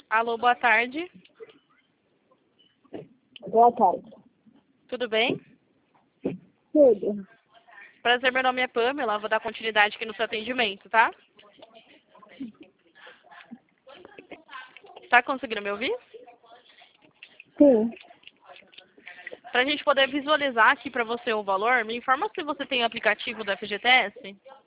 Alô, boa tarde. Boa tarde. Tudo bem? Tudo. Prazer, meu nome é Pamela. Vou dar continuidade aqui no seu atendimento, tá? Tá conseguindo me ouvir? Sim. Pra gente poder visualizar aqui pra você o valor, me informa se você tem o aplicativo do FGTS?